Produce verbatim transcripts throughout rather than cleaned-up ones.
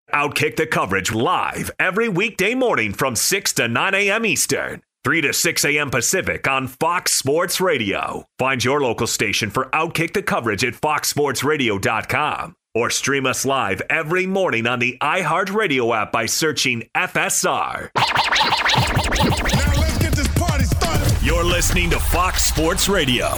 Outkick the coverage live every weekday morning from six to nine a.m. Eastern, three to six a.m. Pacific on Fox Sports Radio. Find your local station for Outkick the coverage at fox sports radio dot com or stream us live every morning on the iHeartRadio app by searching F S R. Now let's get this party started. You're listening to Fox Sports Radio.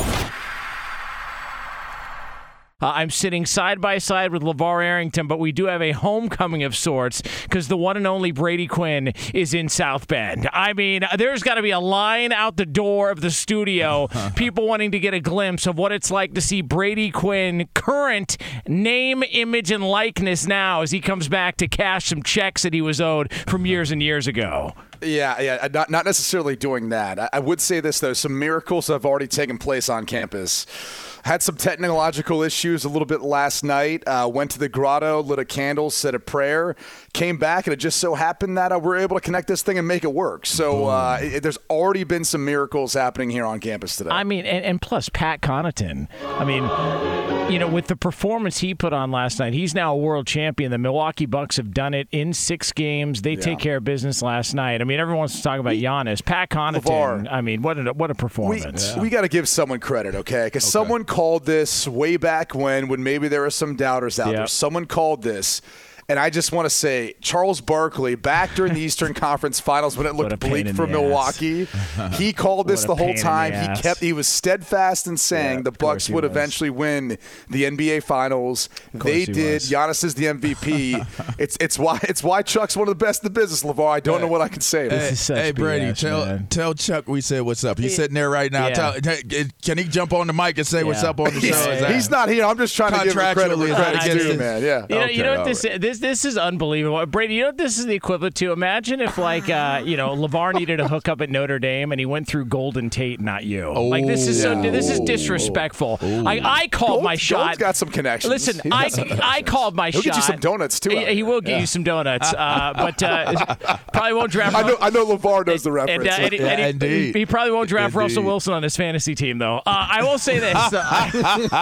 Uh, I'm sitting side by side with LeVar Arrington, but we do have a homecoming of sorts because the one and only Brady Quinn is in South Bend. I mean, there's got to be a line out the door of the studio, people wanting to get a glimpse of what it's like to see Brady Quinn, current name, image, and likeness now as he comes back to cash some checks that he was owed from years and years ago. Yeah, yeah, not not necessarily doing that. I, I would say this, though. Some miracles have already taken place on campus. Had some technological issues a little bit last night. Uh, went to the grotto, lit a candle, said a prayer, came back, and it just so happened that uh, we're able to connect this thing and make it work. So uh, it, there's already been some miracles happening here on campus today. I mean, and, and plus Pat Connaughton. I mean, you know, with the performance he put on last night, he's now a world champion. The Milwaukee Bucks have done it in six games. They yeah. take care of business last night. I mean, everyone wants to talk about Giannis. Pat Connaughton, LeVar, I mean, what a, what a performance. We, yeah. we got to give someone credit, okay? Because okay. someone called this way back when, when maybe there were some doubters out yep. there. Someone called this. And I just want to say, Charles Barkley, back during the Eastern Conference Finals when it looked bleak for Milwaukee, he called this the whole time. The he kept, he was steadfast in saying yeah, the Bucks would was. eventually win the N B A Finals. They did. Was. Giannis is the M V P. it's it's why it's why Chuck's one of the best in the business, LeVar. I don't hey, know what I can say. Hey, hey Brady, B S, tell man. tell Chuck we said what's up. He's sitting there right now. Yeah. Tell, can he jump on the mic and say yeah. what's up on the show? He's, he's not here. I'm just trying to give him credit where credit's due, man. Yeah. You know, okay, you know what this is? This This is unbelievable. Brady, you know what this is the equivalent to? Imagine if, like, uh, you know, LeVar needed a hookup at Notre Dame and he went through Golden Tate, not you. Oh, like, this is so. This is disrespectful. Oh. I, I called Gold, my shot. Gold's got some connections. Listen, I, I called my He'll shot. He'll get you some donuts, too. He, he will get yeah. you some donuts. Uh, but uh, probably won't draft. I know, I know LeVar knows the reference. And, uh, and, yeah, and he, he probably won't draft indeed. Russell Wilson on his fantasy team, though. Uh, I will say this. Stop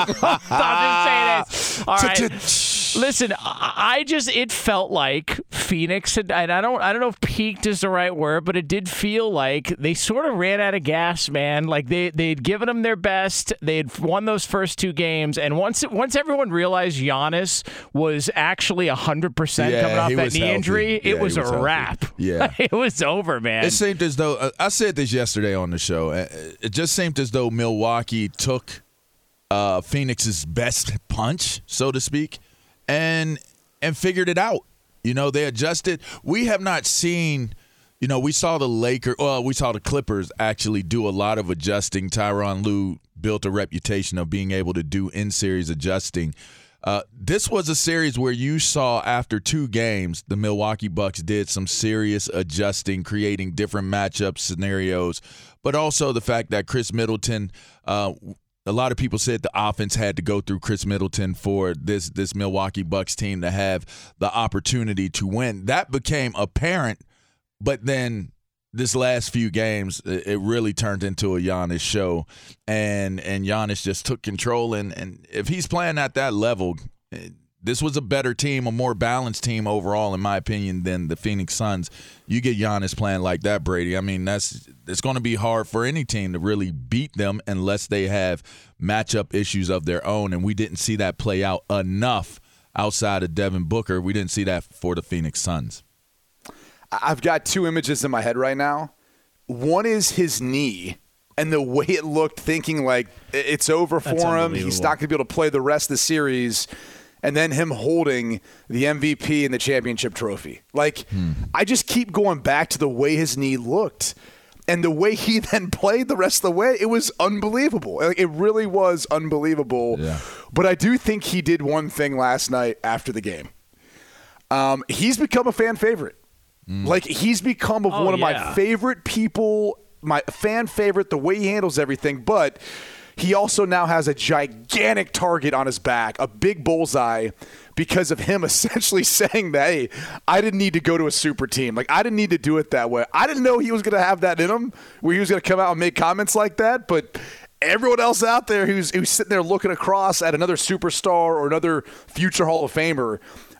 just saying this. All right. Listen, I just it felt like Phoenix had, and I don't I don't know if peaked is the right word, but it did feel like they sort of ran out of gas, man. Like they they'd given them their best, they had won those first two games, and once once everyone realized Giannis was actually a hundred percent coming off that knee healthy. injury, yeah, it was a was wrap. Yeah, it was over, man. It seemed as though uh, I said this yesterday on the show. It just seemed as though Milwaukee took uh, Phoenix's best punch, so to speak, and and figured it out. You know, they adjusted. We have not seen, you know, we saw the Lakers, well, we saw the Clippers actually do a lot of adjusting. Tyronn Lue built a reputation of being able to do in-series adjusting. Uh, this was a series where you saw after two games, the Milwaukee Bucks did some serious adjusting, creating different matchup scenarios, but also the fact that Chris Middleton uh, – a lot of people said the offense had to go through Chris Middleton for this this Milwaukee Bucks team to have the opportunity to win. That became apparent, but then this last few games, it really turned into a Giannis show, and and Giannis just took control. And, and if he's playing at that level, this was a better team, a more balanced team overall, in my opinion, than the Phoenix Suns. You get Giannis playing like that, Brady. I mean, that's it's going to be hard for any team to really beat them unless they have matchup issues of their own, and we didn't see that play out enough outside of Devin Booker. We didn't see that for the Phoenix Suns. I've got two images in my head right now. One is his knee and the way it looked, thinking like it's over for him. He's not going to be able to play the rest of the series. And then him holding the M V P and the championship trophy. Like, hmm. I just keep going back to the way his knee looked. And the way he then played the rest of the way, it was unbelievable. Like, it really was unbelievable. Yeah. But I do think he did one thing last night after the game. Um, he's become a fan favorite. Mm. Like, he's become of oh, one of yeah. my favorite people, my fan favorite, the way he handles everything. But he also now has a gigantic target on his back, a big bullseye, because of him essentially saying that, hey, I didn't need to go to a super team. Like, I didn't need to do it that way. I didn't know he was going to have that in him, where he was going to come out and make comments like that. But everyone else out there who's, who's sitting there looking across at another superstar or another future Hall of Famer,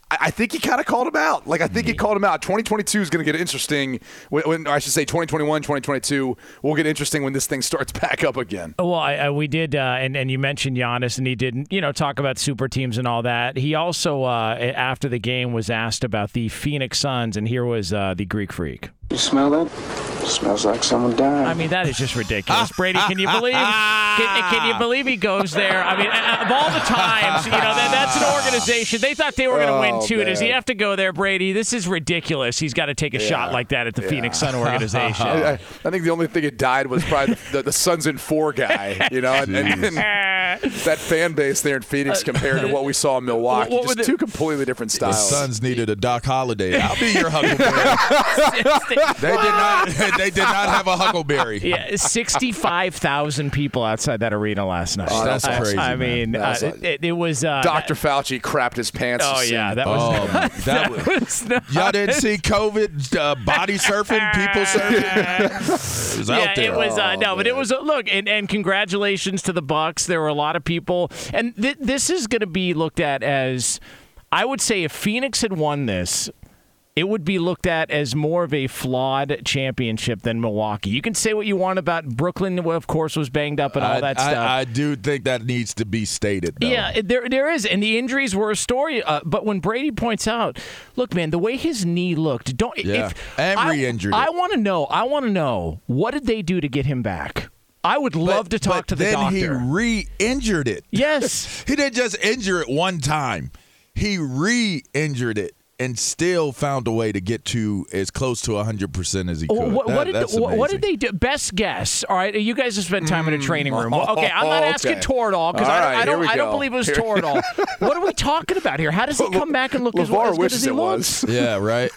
I think he kind of called him out. Like, I think he called him out. twenty twenty-two is going to get interesting. When, when I should say twenty twenty-one, twenty twenty-two will get interesting when this thing starts back up again. Well, I, I, we did, uh, and, and you mentioned Giannis, and he didn't, you know, talk about super teams and all that. He also, uh, after the game, was asked about the Phoenix Suns, and here was uh, the Greek Freak. You smell that? It smells like someone died. I mean, that is just ridiculous. Brady, can you believe can, can you believe he goes there? I mean, of all the times, you know, that, that's an organization. They thought they were going to Oh, win, too. man. Does he have to go there, Brady? This is ridiculous. He's got to take a Yeah. shot like that at the Yeah. Phoenix Sun organization. I, I think the only thing that died was probably the, the Suns in four guy, you know, and, and, and that fan base there in Phoenix compared to what we saw in Milwaukee. What were Just the- two completely different The styles. Suns needed a Doc Holliday. I'll be your Huckleberry. They did not. They did not have a Huckleberry. Yeah, sixty-five thousand people outside that arena last night. Oh, that's I- crazy, I man. mean, uh, That's it, it, it was uh, Doctor Fauci crapped his pants. Oh to see yeah, it. that was. Oh, man. that was. was not- Y'all didn't see COVID uh, body surfing, people surfing. It was yeah, out there. it was uh, Oh, no, but it man. was uh, look, and, and congratulations to the Bucks. There were a lot of people, and th- this is going to be looked at as, I would say, if Phoenix had won this, it would be looked at as more of a flawed championship than Milwaukee. You can say what you want about Brooklyn, of course, was banged up and all I, that I, stuff. I do think that needs to be stated, though. Yeah, there there is, and the injuries were a story. Uh, but when Brady points out, look, man, the way his knee looked, don't. Yeah, if, and I, re-injured it. I want to know. I want to know what did they do to get him back? I would love to talk but to the then doctor. he re-injured it. Yes. He didn't just injure it one time. He re-injured it and still found a way to get to as close to one hundred percent as he could. What, That- what did that's what, what amazing. did they do? Best guess. All right, you guys have spent time in a training room. Mm. Okay, I'm not Okay. asking Toradol because All I, right, I don't. here we I don't go. believe it was Here- Toradol. What are we talking about here? How does he come back and look as, LeVar as good wishes as he it looks? was. Yeah, right.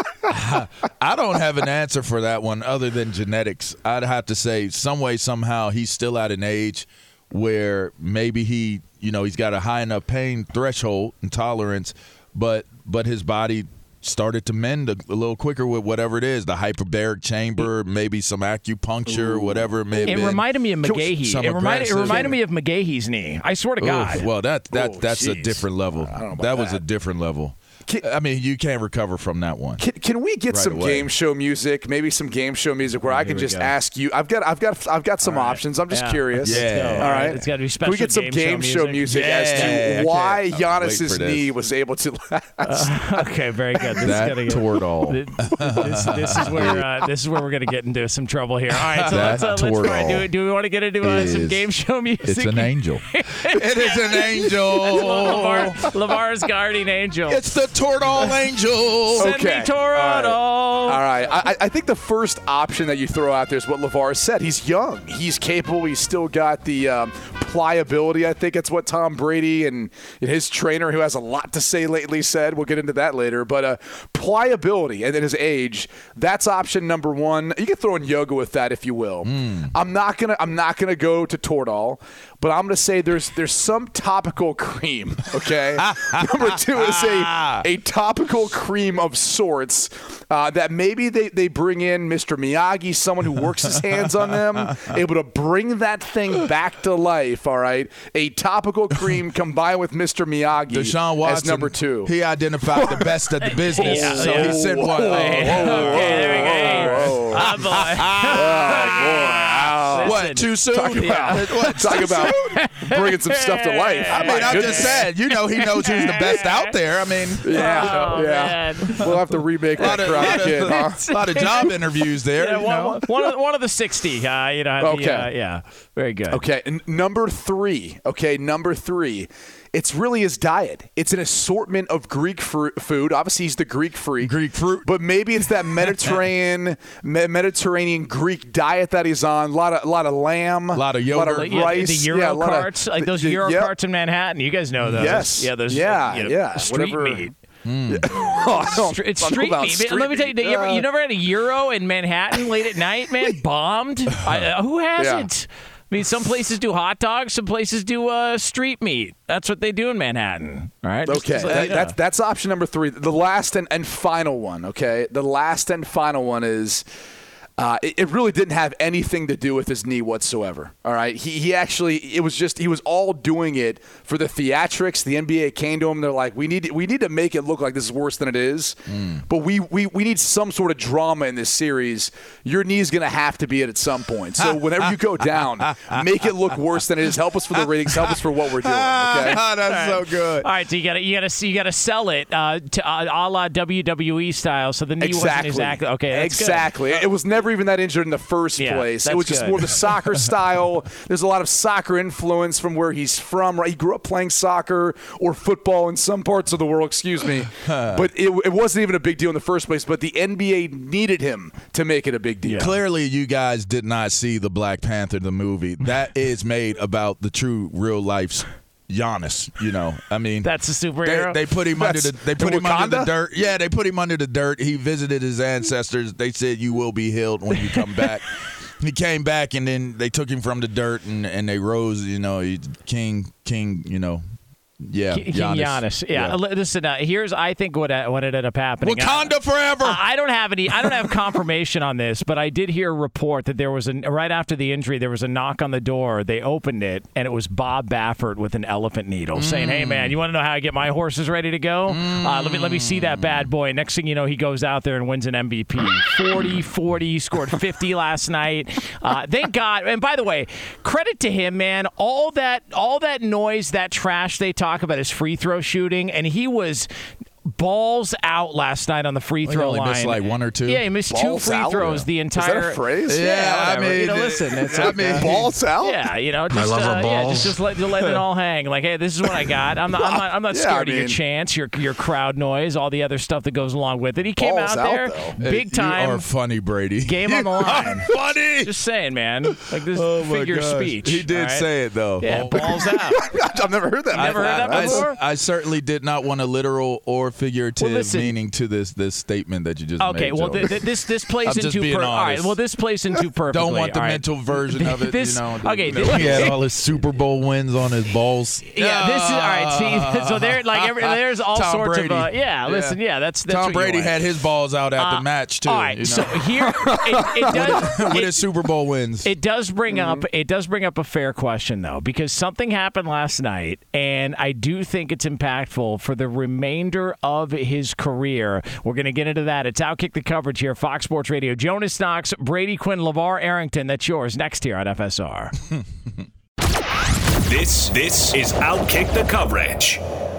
I, I don't have an answer for that one other than genetics. I'd have to say some way, somehow, he's still at an age where maybe he, you know, he's got a high enough pain threshold and tolerance, but but his body started to mend a, a little quicker with whatever it is, the hyperbaric chamber, maybe some acupuncture, whatever it may have It been. reminded me of McGahee. Some It reminded, it aggressive- reminded me of McGahee's knee. I swear to God. Oof, well, that that Oh, that's a jeez. different level. I don't know about that was that. a different level. Can- I mean, you can't recover from that one. Can, can we get Right some away. game show music? Maybe some game show music where I can we just go. ask you. I've got, I've got, I've got some All right. options. I'm just Yeah. curious. Let's Yeah. go. All right. It's gotta be Can special we get some game game show show music? music as to Yeah. why I can't- I'll wait Giannis's for this. knee was able to last? Okay, very good. This That is gonna get, Toradol. This, this is where uh, this is where we're gonna get into some trouble here. All right, so That let's, uh, let's Toradol do, do we want to get into uh, some is- game show music? It's an angel. It is an angel. LeVar, LeVar's guardian angel. It's the Toradol angel. Send Okay. me Toronto. All right. I, I think the first option that you throw out there is what LeVar said. He's young. He's capable. He's still got the um, pliability. I think it's what Tom Brady and, and his trainer, who has a lot to say lately, said. We'll get into that later. But uh, pliability and then his age, that's option number one. You can throw in yoga with that if you will. Mm. I'm not gonna I'm not gonna go to Toradol, but I'm gonna say there's there's some topical cream. Okay. Number two is a a topical cream of sorts uh, that maybe they, they bring in Mister Miyagi, someone who works his hands on them, able to bring that thing back to life. All right, a topical cream combined with Mister Miyagi Deshaun Watson, as number two. He identified the best of the business, Yeah, so yeah. he sent one. Whoa, Okay, whoa, okay, there we go. whoa, whoa. Oh, boy. What, Listen, too soon? Talk about, What, talk too about soon? bringing some stuff to life. I mean, My I'm goodness. just saying, you know, he knows who's the best out there. I mean, Yeah, Oh, yeah. man. We'll have to remake a lot that of, crowd lot of- kid, huh? lot of job interviews there. Yeah, you one, know. one, of, one of the sixty. Uh, you know, the, Okay. uh, yeah, very good. Okay, and number three. Okay, number three. It's really his diet. It's an assortment of Greek fru- food. Obviously, he's the Greek freak. Greek fruit. But maybe it's that Mediterranean, me- Mediterranean Greek diet that he's on. A lot of, a lot of lamb, A lot of lot yogurt. of Yeah, rice, the Euro yeah, a lot of- carts, like those the- Euro yep. carts in Manhattan. You guys know those. Yes. Yeah, those. Yeah, you know, yeah. Street Whatever- meat. Oh, I don't- It's I don't know street about meat. street Let me tell you, meat. you, ever, Uh, you never had a Euro in Manhattan late at night, man? Bombed? I, uh, who hasn't? I mean, some places do hot dogs, some places do uh, street meat. That's what they do in Manhattan. All right. Just- Okay, just let that, you know. that's that's option number three. The last and, and final one. Okay, the last and final one is Uh, it, it really didn't have anything to do with his knee whatsoever. All right, he he actually it was just he was all doing it for the theatrics. The N B A came to him. They're like, we need we need to make it look like this is worse than it is. Mm. But we, we we need some sort of drama in this series. Your knee is going to have to be it at some point. So whenever you go down, make it look worse than it is. Help us for the ratings. Help us for what we're doing. Okay, that's right. So good. All right, so you got to you got to you got to sell it uh, to uh, a la W W E style. So the knee exactly. wasn't exactly okay. That's exactly. Good. It was never even that injured in the first yeah, place. It was just good. more the soccer style. There's a lot of soccer influence from where he's from. Right, he grew up playing soccer or football in some parts of the world. Excuse me, but it, it wasn't even a big deal in the first place. But the N B A needed him to make it a big deal. Yeah. Clearly, you guys did not see the Black Panther the movie. That is made about the true real life's Giannis. You know, I mean, that's a superhero. They, they put him that's, under the they put him under the dirt. Yeah, they put him under the dirt. He visited his ancestors. They said you will be healed when you come back. He came back, and then they took him from the dirt, and, and they rose. You know, he, King King. You know. Yeah, King Giannis. Giannis. Yeah, yeah. Listen. Uh, here's I think what uh, what ended up happening. Wakanda uh, forever. Uh, I don't have any. I don't have confirmation on this, but I did hear a report that there was a right after the injury there was a knock on the door. They opened it, and it was Bob Baffert with an elephant needle, mm. saying, "Hey man, you want to know how I get my horses ready to go? Mm. Uh, let me let me see that bad boy." Next thing you know, he goes out there and wins an M V P. forty forty, scored fifty last night. Uh, thank God. And by the way, credit to him, man. All that all that noise, that trash they talk about his free throw shooting, and he was balls out last night on the free throw well, he only line. Missed like one or two. Yeah, he missed balls two free out? throws Yeah. the entire. Is that a phrase? Yeah, yeah I mean, you know, listen, it's I like, mean, uh, balls out. Yeah, you know, just, I love uh, a ball. yeah, just just let, just let it all hang. Like, hey, this is what I got. I'm not, I'm not, I'm not Yeah, scared I of your mean- chants, your your crowd noise, all the other stuff that goes along with it. He came Balls out out, there, though. big Hey, time. You are funny, Brady. Game on the line. Funny. Just saying, man. Like this Oh my figure of gosh. speech. He did all right? say it though. Yeah, balls out. I've never heard that. Never before. heard that I, before? I certainly did not want a literal or figurative Well, listen. meaning to this this statement that you just Okay, made. well, Joe. th- th- this this plays I'm just into being per- all right. honest. Well, this plays into perfectly. Don't want the all right. mental version of it. This- you know, okay, you know, this- he had all his Super Bowl wins on his balls. Yeah, this is all right. See, so there, like, every, there's all Tom sorts Brady. of. Uh, yeah, listen, yeah, that's, that's Tom what you Brady want. had his balls out at Uh, the match too. All right, you know? so here it, it does. with it, his Super Bowl wins. It does bring up it does bring up a fair question though, because something happened last night, and I do think it's impactful for the remainder of his career. We're going to get into that. It's Outkick the Coverage here, Fox Sports Radio. Jonas Knox, Brady Quinn, LeVar Arrington. That's yours next here on F S R. This this is Outkick the Coverage.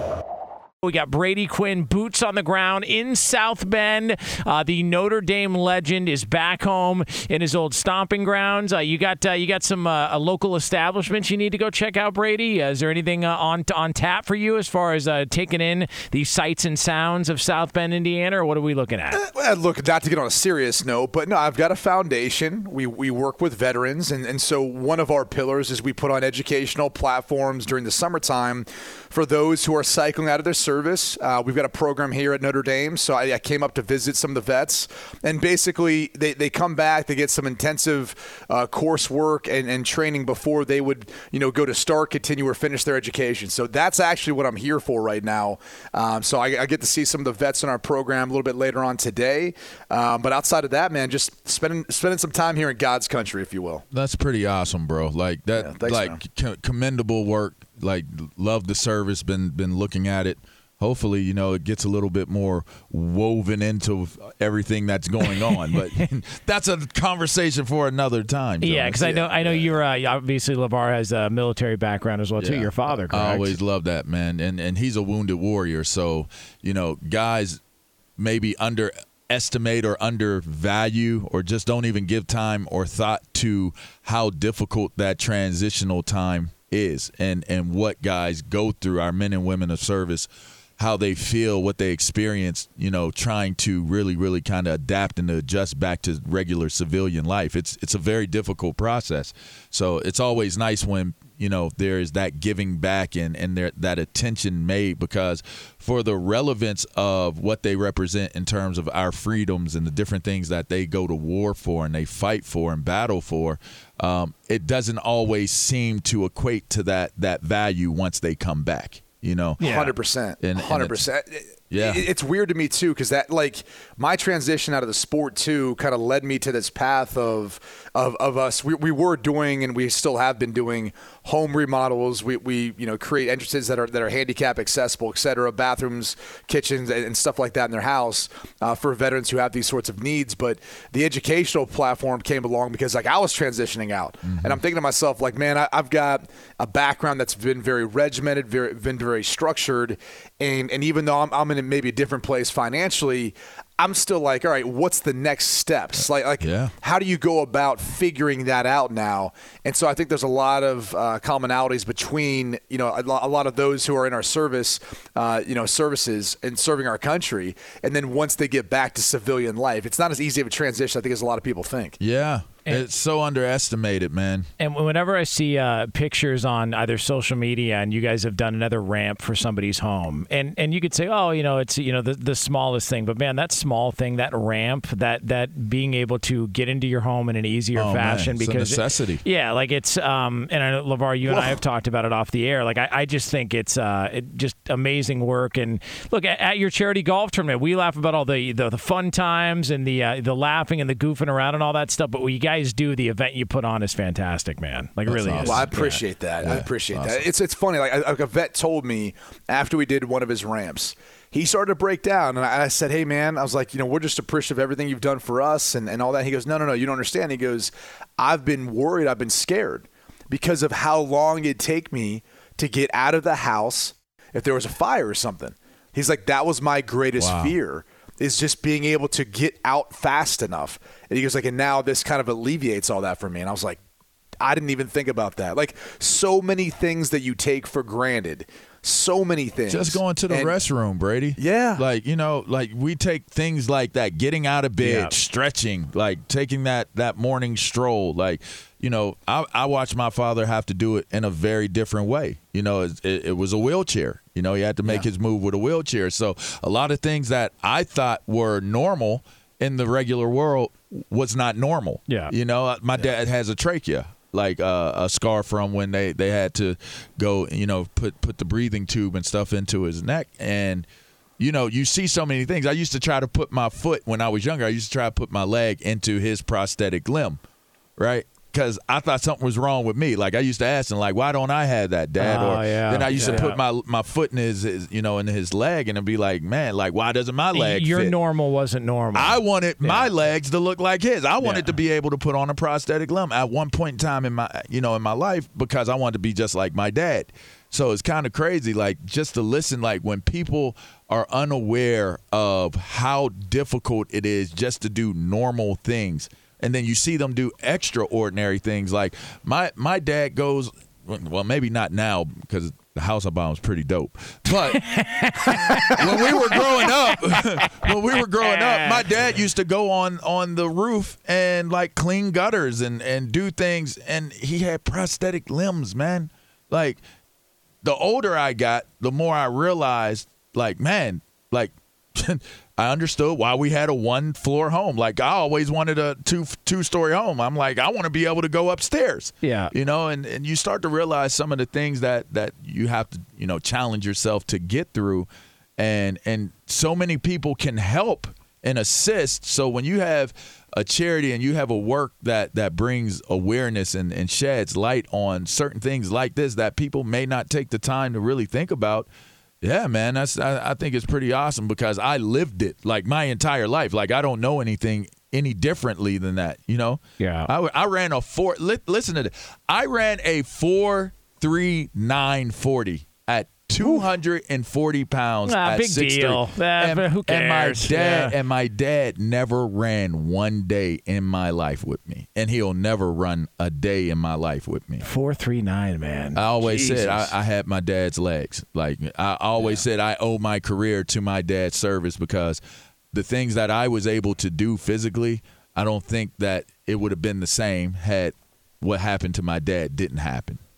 We got Brady Quinn, boots on the ground in South Bend. Uh, the Notre Dame legend is back home in his old stomping grounds. Uh, you got uh, you got some uh, a local establishments you need to go check out, Brady. Uh, is there anything uh, on on tap for you as far as uh, taking in the sights and sounds of South Bend, Indiana, or what are we looking at? Well, look, not to get on a serious note, but no, I've got a foundation. We we work with veterans, and, and so one of our pillars is we put on educational platforms during the summertime for those who are cycling out of their service. Uh, we've got a program here at Notre Dame, so I, I came up to visit some of the vets, and basically they, they come back, they get some intensive uh, coursework and, and training before they would, you know, go to start, continue, or finish their education. So that's actually what I'm here for right now. Um, so I, I get to see some of the vets in our program a little bit later on today. Um, but outside of that, man, just spending spending some time here in God's country, if you will. That's pretty awesome, bro. Like that, Yeah, thanks, like co- commendable work. Like, love the service. Been been looking at it. Hopefully, you know, it gets a little bit more woven into everything that's going on. But that's a conversation for another time. Jonas. Yeah, because I know I know you're uh, obviously LeVar has a military background as well too. Yeah. Your father, correct? I always love that, man, and and he's a wounded warrior. So you know, guys maybe underestimate or undervalue, or just don't even give time or thought to how difficult that transitional time is, and and what guys go through. Our men and women of service, how they feel, what they experience, you know, trying to really, really kind of adapt and adjust back to regular civilian life. It's it's a very difficult process. So it's always nice when, you know, there is that giving back and, and there, that attention made, because for the relevance of what they represent in terms of our freedoms and the different things that they go to war for and they fight for and battle for, um, it doesn't always seem to equate to that that value once they come back. You know, one hundred percent. And- and one hundred percent. Yeah. It's weird to me, too, because that, like, my transition out of the sport, too, kind of led me to this path of of, of us. We, we were doing, and we still have been doing, home remodels. We, we you know, create entrances that are that are handicap accessible, et cetera, bathrooms, kitchens, and, and stuff like that in their house uh, for veterans who have these sorts of needs. But the educational platform came along because, like, I was transitioning out. Mm-hmm. And I'm thinking to myself, like, man, I, I've got a background that's been very regimented, very been very structured. And, and even though I'm, I'm in maybe a different place financially, I'm still like, all right, what's the next steps? Like, like, yeah. how do you go about figuring that out now? And so I think there's a lot of uh, commonalities between, you know, a, a lot of those who are in our service, uh, you know, services and serving our country. And then once they get back to civilian life, it's not as easy of a transition, I think, as a lot of people think. Yeah. And, it's so underestimated, man. And whenever I see uh, pictures on either social media, and you guys have done another ramp for somebody's home, and, and you could say, oh, you know, it's you know the the smallest thing, but man, that small thing, that ramp, that that being able to get into your home in an easier oh, fashion, man. It's because a necessity. It, yeah, like it's um, and I know, LeVar, you and Whoa. I have talked about it off the air. Like I, I just think it's uh, it just amazing work. And look at, at your charity golf tournament, we laugh about all the the, the fun times and the uh, the laughing and the goofing around and all that stuff, but what you guys do, the event you put on is fantastic, man. Like, it really awesome. is. Well, I appreciate yeah. that. Yeah, I appreciate awesome. that. It's it's funny. Like a, a vet told me after we did one of his ramps, he started to break down, and I, I said, "Hey, man," I was like, "You know, we're just appreciative of everything you've done for us and, and all that." He goes, "No, no, no, you don't understand." He goes, "I've been worried. I've been scared because of how long it'd take me to get out of the house if there was a fire or something." He's like, "That was my greatest Wow. fear." Is just being able to get out fast enough. And he goes like, and now this kind of alleviates all that for me. And I was like, I didn't even think about that. Like, so many things that you take for granted. So many things. Just going to the and, restroom, Brady. Yeah. Like, you know, like we take things like that, getting out of bed, Yeah. stretching, like taking that, that morning stroll. Like, you know, I, I watched my father have to do it in a very different way. You know, it, it, it was a wheelchair. You know, he had to make Yeah. his move with a wheelchair. So a lot of things that I thought were normal in the regular world was not normal. Yeah. You know, my dad has a trachea. Like uh, a scar from when they, they had to go, you know, put put the breathing tube and stuff into his neck. And, you know, you see so many things. I used to try to put my foot, when I was younger, I used to try to put my leg into his prosthetic limb, right? Because I thought something was wrong with me. Like, I used to ask him, like, why don't I have that, Dad? Oh, or yeah. then I used Yeah. to put my my foot in his, his, you know, in his leg, and it'd be like, man, like, why doesn't my leg Your fit? normal wasn't normal. I wanted my Yeah. legs to look like his. I wanted Yeah. to be able to put on a prosthetic limb at one point in time in my, you know, in my life, because I wanted to be just like my dad. So it's kind of crazy, like, just to listen, like, when people are unaware of how difficult it is just to do normal things, and then you see them do extraordinary things. Like my my dad goes, well, maybe not now because the house I bought was pretty dope. But when we were growing up, when we were growing up, my dad used to go on on the roof and like clean gutters and and do things, and he had prosthetic limbs, man. Like, the older I got, the more I realized, like, man, like. I understood why we had a one-floor home. Like, I always wanted a two two-story home. I'm like, I want to be able to go upstairs. Yeah. You know, and, and you start to realize some of the things that, that you have to, you know, challenge yourself to get through. And and so many people can help and assist. So when you have a charity and you have a work that, that brings awareness and, and sheds light on certain things like this that people may not take the time to really think about, yeah, man, that's I, I think it's pretty awesome because I lived it like my entire life. Like, I don't know anything any differently than that, you know? Yeah. I, I ran a four. Li, listen to this. I ran a four three nine forty at two hundred forty pounds. Ah, at big six three. deal. Ah, and, but who and my cares? dad Yeah. and my dad never ran one day in my life with me, and he'll never run a day in my life with me. four three nine, man. I always Jesus. said I, I had my dad's legs. Like, I always said I owe my career to my dad's service because the things that I was able to do physically, I don't think that it would have been the same had what happened to my dad didn't happen.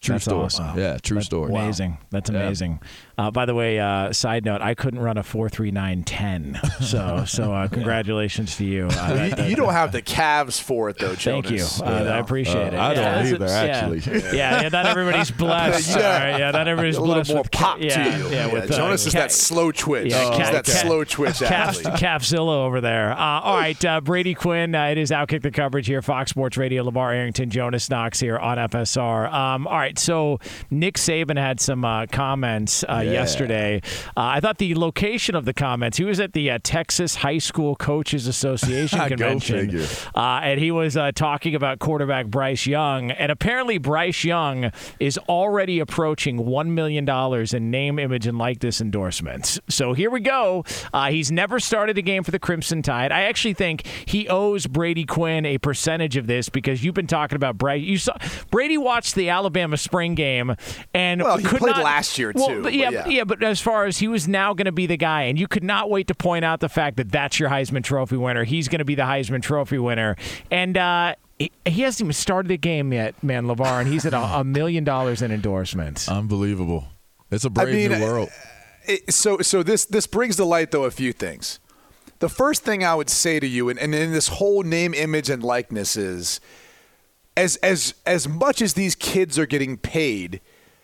True That's story. awesome. Yeah, true That's story. Amazing. That's Yeah. amazing. Uh, by the way, uh, side note, I couldn't run a four three nine ten. So, so uh, congratulations to you. Uh, that- You, that- you don't have the calves for it, though, Thank you. Jonas. Uh, I appreciate Uh, it. I don't that's- either, actually. Yeah, yeah, not everybody's blessed. You gotta- All right, yeah, not everybody's a little blessed more with pop yeah, to you. Yeah, with uh, Jonas is ca- that slow twitch. Yeah, He's ca- that ca- slow twitch Calf, athlete. Calfzilla over there. Uh, all right, uh, Brady Quinn. Uh, it is Outkick the Coverage here, Fox Sports Radio. LeVar Arrington, Jonas Knox here on F S R. Um, all right, so Nick Saban had some uh, comments uh, Yeah. yesterday. Uh, I thought the location of the comments, he was at the uh, Texas High School Coaches Association Go convention. figure. Uh, and he was uh, talking about quarterback Bryce Young. And apparently Bryce Young is already approaching one million dollars in name, image, and likeness endorsements. So here we go. Uh, he's never started a game for the Crimson Tide. I actually think he owes Brady Quinn a percentage of this because you've been talking about Bryce. You saw Brady watched the Alabama spring game and Well, he could played not, last year, well, too, But yeah, but yeah. but yeah, but as far as he was now going to be the guy, and you could not wait to point out the fact that that's your Heisman Trophy winner. He's going to be the Heisman Trophy winner. And uh, he, he hasn't even started the game yet, man, LeVar, and he's at a, a million dollars in endorsements. Unbelievable. It's a brave I mean, new world. It, so so this this brings to light, though, a few things. The first thing I would say to you, and, and in this whole name, image, and likeness is, as as as much as these kids are getting paid,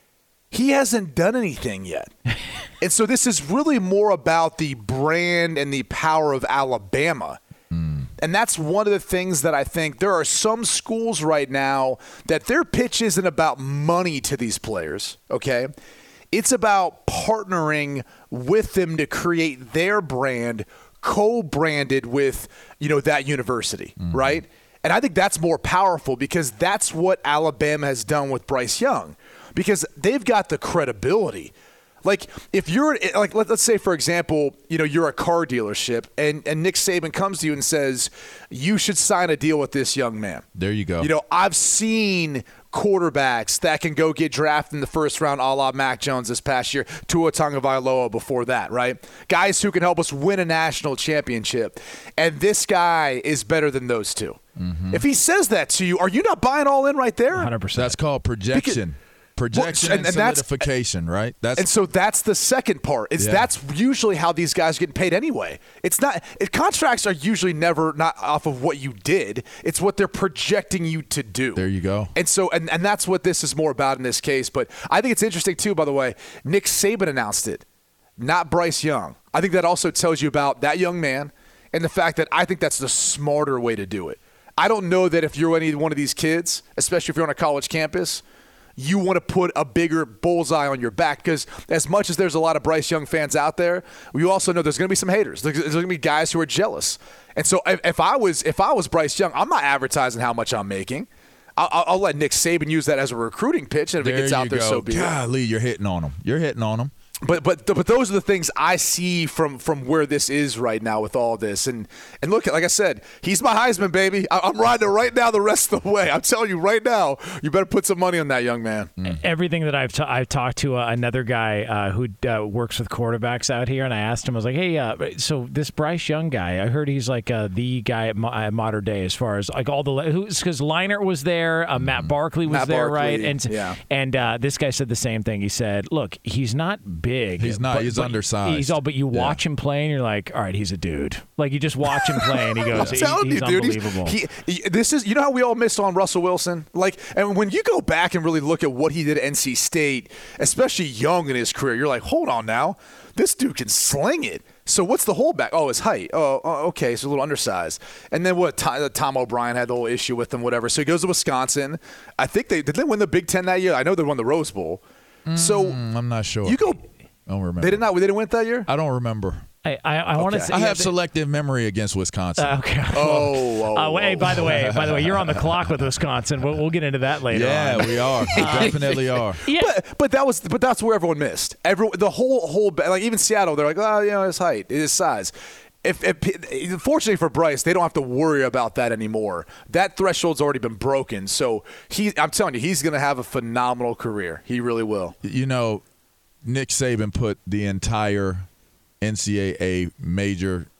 he hasn't done anything yet. And so this is really more about the brand and the power of Alabama. And that's one of the things that I think there are some schools right now that their pitch isn't about money to these players, okay? It's about partnering with them to create their brand co-branded with, you know, that university, mm-hmm. right? And I think that's more powerful because that's what Alabama has done with Bryce Young because they've got the credibility. Like, if you're, like, let's say, for example, you know, you're a car dealership and, and Nick Saban comes to you and says, you should sign a deal with this young man. There you go. You know, I've seen quarterbacks that can go get drafted in the first round a la Mac Jones this past year, Tua Tagovailoa before that, right? Guys who can help us win a national championship. And this guy is better than those two. Mm-hmm. If he says that to you, are you not buying all in right there? one hundred percent. That's called projection. Because, Projection well, and, and, and that's, solidification, right? That's and so that's the second part. Is yeah. that's usually how these guys get paid anyway. It's not it, contracts are usually never not off of what you did. It's what they're projecting you to do. There you go. And so and, and that's what this is more about in this case. But I think it's interesting too, by the way, Nick Saban announced it, not Bryce Young. I think that also tells you about that young man and the fact that I think that's the smarter way to do it. I don't know that if you're any one of these kids, especially if you're on a college campus, you want to put a bigger bullseye on your back because as much as there's a lot of Bryce Young fans out there, we also know there's going to be some haters. There's going to be guys who are jealous. And so if, if I was if I was Bryce Young, I'm not advertising how much I'm making. I'll, I'll let Nick Saban use that as a recruiting pitch, and if there it gets out there, go. so be it. Golly, you're hitting on them. You're hitting on them. But but but those are the things I see from, from where this is right now with all this. And and look, like I said, he's my Heisman, baby. I, I'm riding it right now the rest of the way. I'm telling you right now, you better put some money on that young man. Mm. Everything that I've, t- I've talked to uh, another guy uh, who uh, works with quarterbacks out here, and I asked him, I was like, hey, uh, so this Bryce Young guy, I heard he's like uh, the guy at, mo- at Modern Day as far as like all the – because Leinart was there, uh, Matt Barkley was Matt there, Barkley, right? And, yeah. and uh, this guy said the same thing. He said, look, he's not big. He's not. But, He's but undersized. He's all, but you watch yeah. him play, and you're like, all right, he's a dude. Like you just watch him play, and he goes, I'm he, telling he's you, dude, unbelievable. He, he, this is, you know how we all missed on Russell Wilson? Like, and when you go back and really look at what he did at N C State, especially young in his career, you're like, hold on now, this dude can sling it. So what's the holdback? Oh, his height. Oh, okay, so a little undersized. And then what? Tom, Tom O'Brien had the whole issue with him, whatever. So he goes to Wisconsin. I think they did they win the Big Ten that year. I know they won the Rose Bowl. So mm, I'm not sure. You go. I don't remember. They did not. They didn't win it that year. I don't remember. I, I, I want to Okay. say I yeah, have they- selective memory against Wisconsin. Uh, okay. Oh, oh, Uh, hey, oh. by the way, by the way, you're on the clock with Wisconsin. We'll, we'll get into that later. yeah, on. we are. We definitely are. Yeah. But but that was but that's where everyone missed. Every the whole whole like even Seattle, they're like, oh, you know, his height, his size. If, if fortunately for Bryce, they don't have to worry about that anymore. That threshold's already been broken. So he, I'm telling you, he's going to have a phenomenal career. He really will. You know, Nick Saban put the entire N C double A major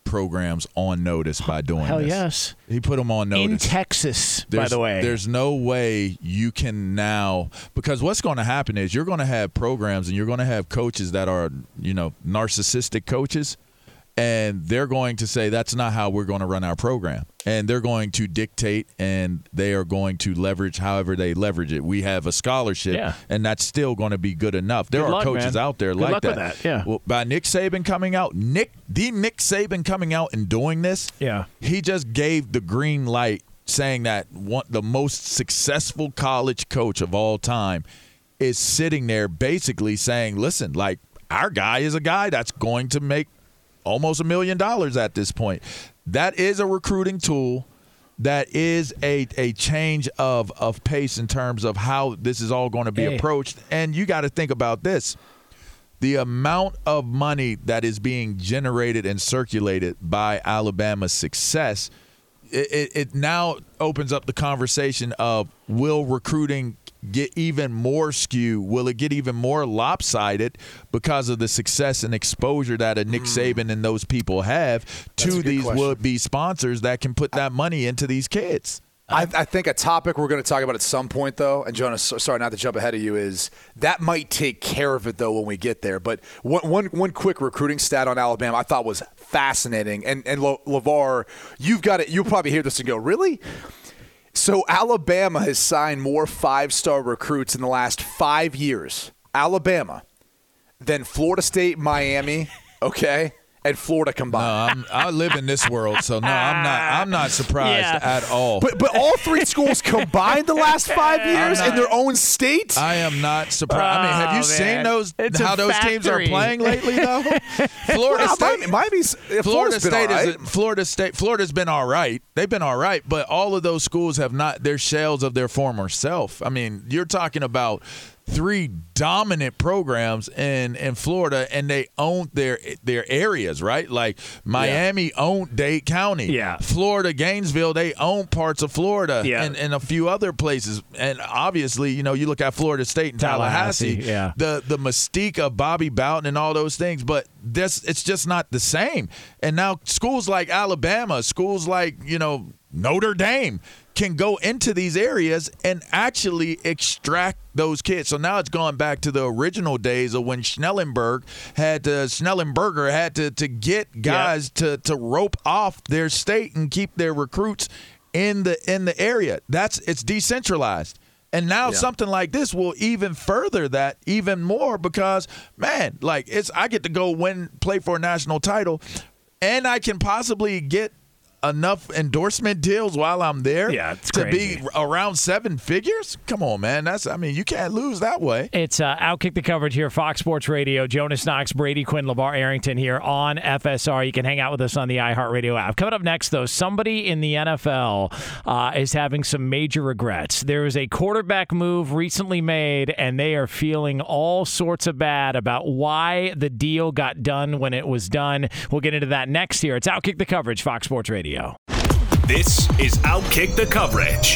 programs on notice by doing Hell this. yes. He put them on notice. In Texas, there's, by the way. There's no way you can now – because what's going to happen is you're going to have programs and you're going to have coaches that are, you know, narcissistic coaches, and they're going to say that's not how we're going to run our program. And they're going to dictate, and they are going to leverage however they leverage it. We have a scholarship, yeah. and that's still going to be good enough. There good are luck, coaches man. out there good like luck that. With that. Yeah. Well, by Nick Saban coming out, Nick the Nick Saban coming out and doing this, yeah. he just gave the green light, saying that one, the most successful college coach of all time is sitting there basically saying, listen, like, our guy is a guy that's going to make almost a million dollars at this point. That is a recruiting tool. That is a, a change of, of pace in terms of how this is all going to be hey. approached. And you got to think about this. The amount of money that is being generated and circulated by Alabama's success, it, it, it now opens up the conversation of, will recruiting get even more skewed? Will it get even more lopsided because of the success and exposure that a Nick mm. Saban and those people have to these question. would-be sponsors that can put that money into these kids? I, I think a topic we're going to talk about at some point, though, and Jonas, sorry not to jump ahead of you, is that might take care of it, though, when we get there. But one, one, one quick recruiting stat on Alabama I thought was fascinating. And, and LeVar, you've got it. You'll probably hear this and go, really? So Alabama has signed more five-star recruits in the last five years, Alabama, than Florida State, Miami, okay, and Florida combined. No, I'm, I live in this world, so no, I'm not. I'm not surprised yeah. at all. But but all three schools combined the last five years not, in their own state. I am not surprised. I mean, have you oh, seen man. those It's how those factory. teams are playing lately, though? Florida well, State, might be. Florida State right. is a, Florida State. Florida's been all right. They've been all right, but all of those schools have not. They're shells of their former self. I mean, you're talking about three dominant programs in, in Florida, and they own their their areas, right? Like Miami yeah. owned Dade County. Yeah. Florida, Gainesville, they own parts of Florida yeah. and, and a few other places. And obviously, you know, you look at Florida State and Tallahassee, Tallahassee yeah. the, the mystique of Bobby Bowden and all those things, but this it's just not the same. And now schools like Alabama, schools like, you know, Notre Dame can go into these areas and actually extract those kids. So now it's gone back to the original days of when Schnellenberg had to, Schnellenberger had to, to get guys yeah. to, to rope off their state and keep their recruits in the in the area. That's it's decentralized. And now yeah. something like this will even further that even more because, man, like it's I get to go win, play for a national title, and I can possibly get enough endorsement deals while I'm there yeah, it's to crazy. be around seven figures? Come on, man. That's I mean, you can't lose that way. It's uh, Outkick the Coverage here, Fox Sports Radio. Jonas Knox, Brady Quinn, LeVar Arrington here on F S R. You can hang out with us on the iHeartRadio app. Coming up next, though, somebody in the N F L uh, is having some major regrets. There was a quarterback move recently made, and they are feeling all sorts of bad about why the deal got done when it was done. We'll get into that next here. It's Outkick the Coverage, Fox Sports Radio. This is Outkick the Coverage.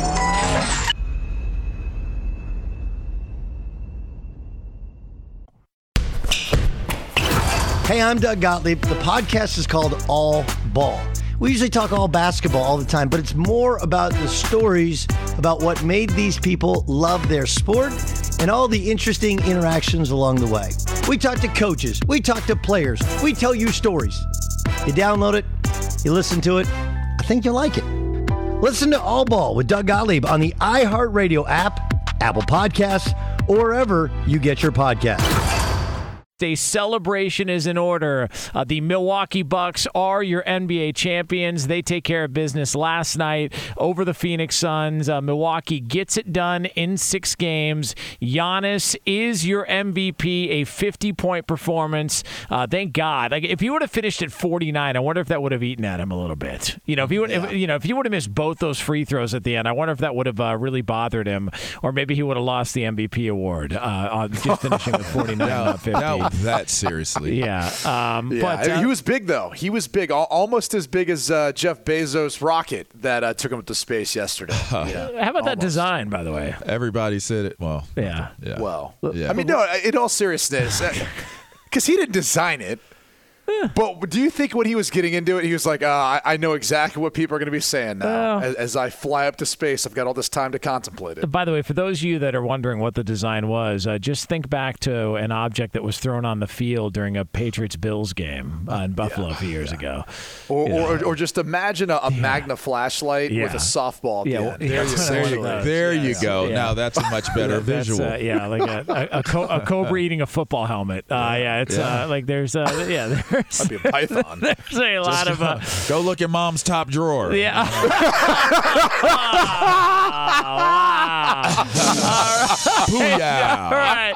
Hey, I'm Doug Gottlieb. The podcast is called All Ball. We usually talk all basketball all the time, but it's more about the stories about what made these people love their sport and all the interesting interactions along the way. We talk to coaches. We talk to players. We tell you stories. You download it. You listen to it. I think you'll like it. Listen to All Ball with Doug Gottlieb on the iHeartRadio app, Apple Podcasts, or wherever you get your podcasts. A celebration is in order. Uh, the Milwaukee Bucks are your N B A champions. They take care of business last night over the Phoenix Suns. Uh, Milwaukee gets it done in six games. Giannis is your M V P, a fifty-point performance. Uh, thank God. Like if he would have finished at forty-nine, I wonder if that would have eaten at him a little bit. You know, if he would, yeah. if, you know, if he would have missed both those free throws at the end, I wonder if that would have uh, really bothered him, or maybe he would have lost the M V P award uh, on just finishing with forty-nine, not fifty. That seriously. Yeah. Um, yeah. But, uh, he was big, though. He was big, almost as big as uh, Jeff Bezos' rocket that uh, took him to space yesterday. Uh, yeah. How about almost. that design, by the way? Everybody said it. Well, yeah. yeah. Well, yeah. I mean, no, in all seriousness, because he didn't design it. But do you think when he was getting into it, he was like, uh, I, I know exactly what people are going to be saying now. Uh, as, as I fly up to space, I've got all this time to contemplate it. By the way, for those of you that are wondering what the design was, uh, just think back to an object that was thrown on the field during a Patriots-Bills game uh, in Buffalo yeah, a few years yeah. ago. Or, or, or just imagine a, a yeah. Magna flashlight yeah. with a softball. Yeah, well, there, you, there, you, there you yeah. go. Yeah. Now that's a much better visual. Uh, yeah, like a, a, a, co- a cobra eating a football helmet. Uh, yeah, it's yeah. Uh, like there's uh, yeah, there's That'd be a python. There's a lot Just, of uh, go look at Mom's top drawer. Yeah. All right.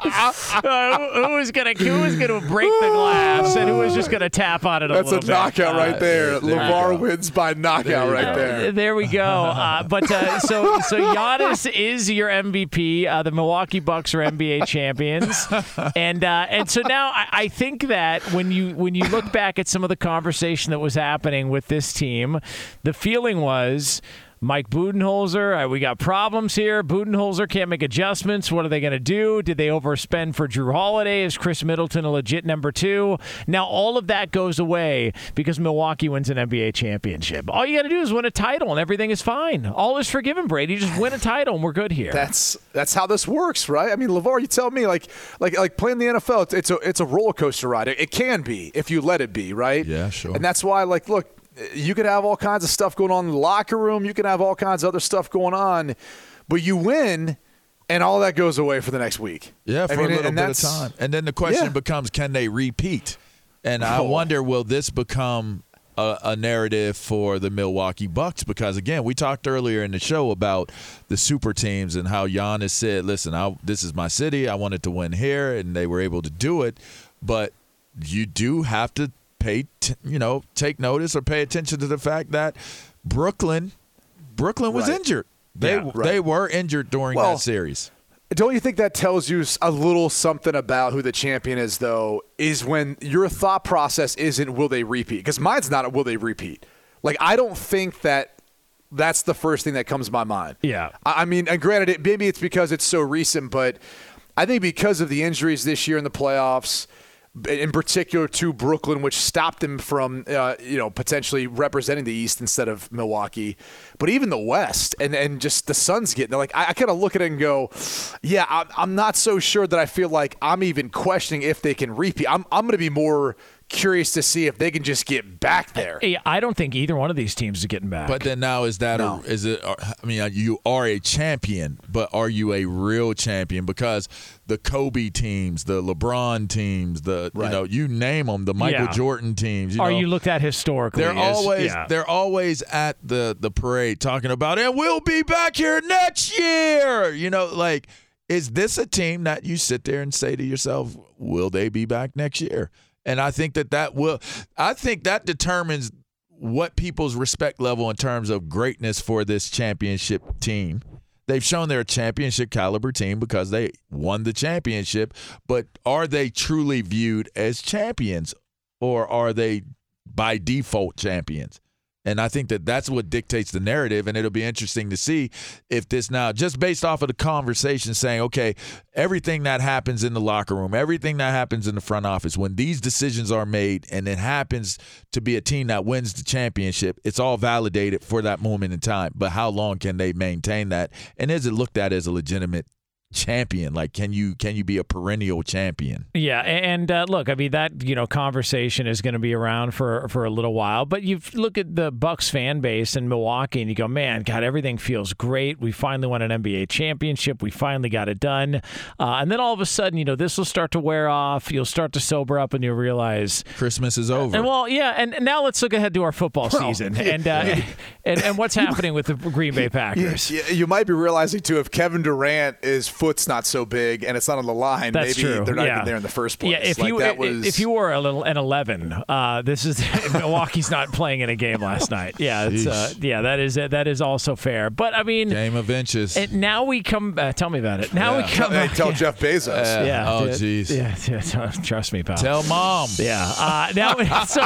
Uh, who was gonna who was gonna break the glass and who was just gonna tap on it a That's little a knockout bit? right there. Uh, LeVar wins by knockout there right go. there. There we go. Uh, but uh, so so Giannis is your M V P. Uh, the Milwaukee Bucks are N B A champions, and uh, and so now I, I think that when you when you look back at some of the conversation that was happening with this team, the feeling was, Mike Budenholzer, we got problems here. Budenholzer can't make adjustments. What are they going to do? Did they overspend for Drew Holiday? Is Chris Middleton a legit number two? Now all of that goes away because Milwaukee wins an N B A championship. All you got to do is win a title and everything is fine. All is forgiven, Brady. Just win a title and we're good here. That's that's how this works, right? I mean, LeVar, you tell me, like like like playing the N F L, it's, it's a it's a roller coaster ride. It, it can be if you let it be, right? Yeah, sure. And that's why, like, look. You could have all kinds of stuff going on in the locker room. You can have all kinds of other stuff going on. But you win, and all that goes away for the next week. Yeah, for I mean, a little bit of time. And then the question yeah. becomes, can they repeat? And I oh. wonder, will this become a, a narrative for the Milwaukee Bucks? Because, again, we talked earlier in the show about the super teams and how Giannis said, listen, I, this is my city. I wanted to win here, and they were able to do it. But you do have to pay, t- you know, take notice or pay attention to the fact that Brooklyn, Brooklyn was right. injured. They yeah, right. they were injured during well, that series. Don't you think that tells you a little something about who the champion is, though, is when your thought process isn't will they repeat? Because mine's not will they repeat. Like, I don't think that that's the first thing that comes to my mind. Yeah. I mean, and granted, it, maybe it's because it's so recent, but I think because of the injuries this year in the playoffs, in particular to Brooklyn, which stopped him from, uh, you know, potentially representing the East instead of Milwaukee. But even the West and, and just the Suns getting, like, I, I kind of look at it and go, yeah, I'm, I'm not so sure that I feel like I'm even questioning if they can repeat. I'm, I'm going to be more curious to see if they can just get back there. I don't think either one of these teams is getting back. But then now is that no. a, is it? I mean, you are a champion, but are you a real champion? Because the Kobe teams, the LeBron teams, the right. you know, you name them, the Michael yeah. Jordan teams. You are know, you looked at historically? They're as, always yeah. they're always at the the parade talking about, and we'll be back here next year. You know, like, is this a team that you sit there and say to yourself, will they be back next year? And I think that that will – I think that determines what people's respect level in terms of greatness for this championship team. They've shown they're a championship caliber team because they won the championship, but are they truly viewed as champions, or are they by default champions? And I think that that's what dictates the narrative, and it'll be interesting to see if this now, just based off of the conversation saying, okay, everything that happens in the locker room, everything that happens in the front office, when these decisions are made and it happens to be a team that wins the championship, it's all validated for that moment in time. But how long can they maintain that? And is it looked at as a legitimate champion? Like, can you can you be a perennial champion? Yeah, and uh, look, I mean, that, you know, conversation is going to be around for for a little while. But you look at the Bucks fan base in Milwaukee, and you go, man, God, everything feels great. We finally won an N B A championship. We finally got it done. Uh, and then all of a sudden, you know, this will start to wear off. You'll start to sober up, and you'll realize Christmas is over. And well, yeah, and now let's look ahead to our football season well, and, uh, yeah. and and what's happening with the Green Bay Packers. You, you might be realizing too, if Kevin Durant is foot's not so big and it's not on the line, That's maybe true. they're not yeah. even there in the first place. Yeah, if like you that was... if you were a little an eleven, uh, this is Milwaukee's not playing in a game last night. Yeah, it's, uh, yeah, that is that is also fair. But I mean, game of inches. And now we come. Uh, tell me about it. Now yeah. we come. Hey, back, tell yeah. Jeff Bezos. Uh, yeah. Oh, jeez. Yeah, yeah, trust me, pal. Tell mom. Yeah. Uh, now, so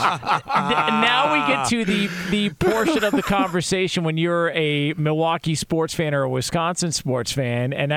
now we get to the the portion of the conversation when you're a Milwaukee sports fan or a Wisconsin sports fan, and now